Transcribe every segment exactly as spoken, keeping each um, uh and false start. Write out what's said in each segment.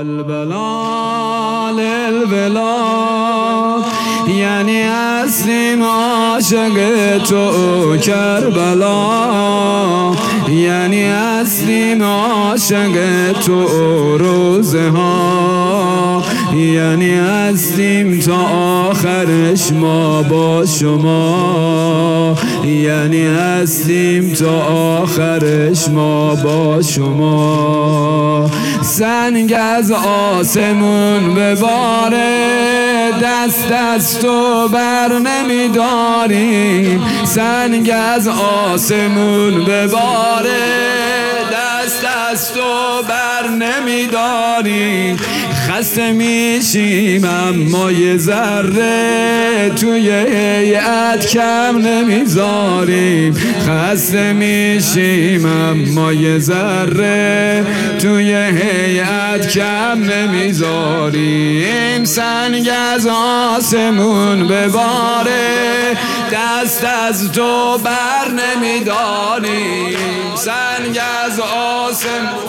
البلا للبلا یعنی هستیم عاشق تو کربلا، یعنی هستیم عاشق تو روزه ها، یعنی هستیم تا آخرش ما با شما، یعنی هستیم تا آخرش ما با شما. سنگ از آسمون بباره دست از تو بر نمیداریم، سنگ از آسمون بباره دست از تو بر نمیداریم. خسته میشیم اما یه ذره توی هیئت کم نمیذاریم، خسته میشیم اما یه ذره توی هیئت کم نمیذاریم. سنگ از آسمون بباره دست از تو بر نمیداریم، سنگ از آسمون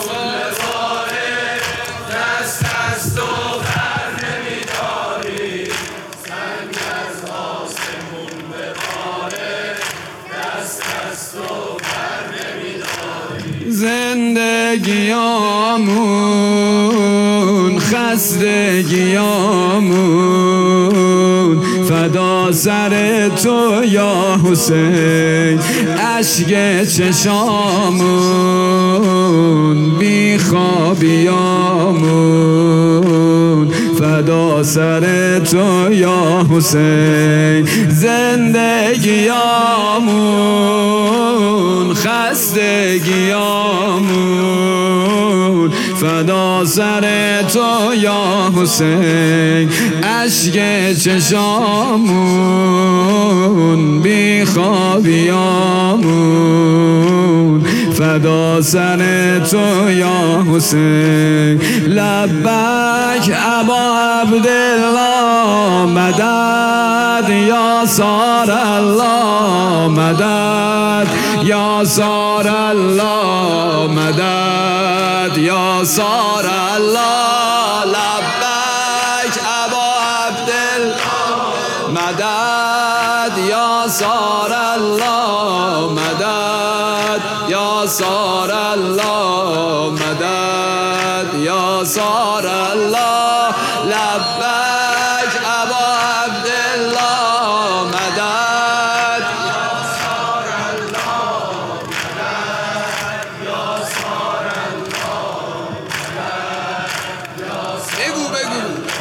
زندگیامون خستگیامون فدا سر تو یا حسین، اشک چشامون بی خوابیامون فدا سر تو یا حسین. زندگیامون خستگیامون فدا سر تو یا حسین، اشک چشامون بی خوابیامون فدا سر تو یا حسین. لبک ابا عبدالله مدد یا سار الله مدد یا سار الله مدد یا سار الله. لبک ابا عبدالله مدد یا سار الله مدد یا سار الله مدد یا سار الله. لبک ابا عبدالله مدد یا سار الله مدد یا سار الله مدد یا بگو بگو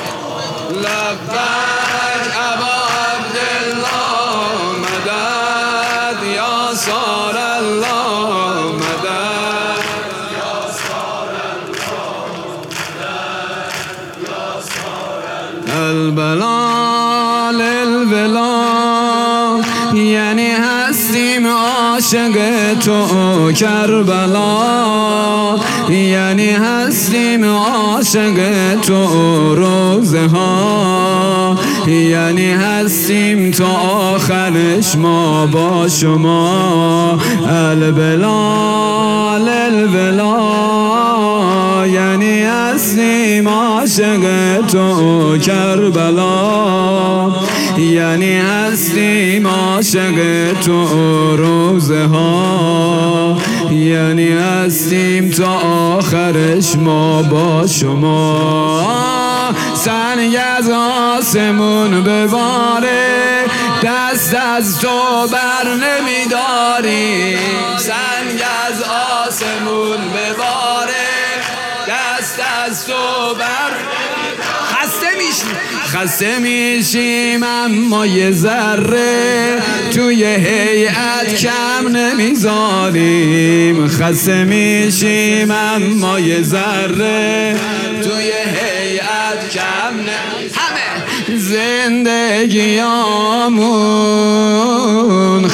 لبک ابا عبدالله مدد یا سار الله مدد یا سار الله مدد یا سار الله. البلا للبلا یعنی هستیم عاشق تو کربلا، یعنی هستیم عاشق تو روزه ها، یعنی هستیم تا آخرش ما با شما. البلا للبلا یعنی هستیم عاشق تو کربلا، یعنی هستیم عاشق تو روزه ها، یعنی هستیم تا آخرش ما با شما. سنگ از آسمون بباره دست از تو بر نمیداریم، سنگ از آسمون بباره دست از تو بر خسته میشیم خسته میشیم اما یه ذره توی هیئت کم نمیذاریم، خسته میشیم اما یه ذره توی هیئت کم نمیذاریم. همه زندگیامون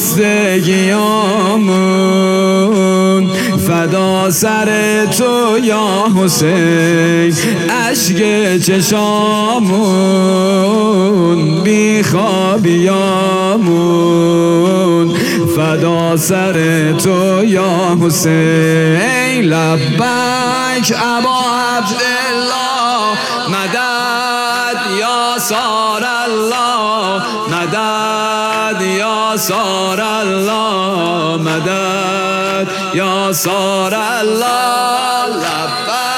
خستگیامون فدا سر تو یا حسین، اشک چشامون بیخوابیامون فدا سر تو یا حسین. لبیک ابا عبدالله مدد یا سار الله، مدد یا سار الله، مدد یا سار الله. لبیک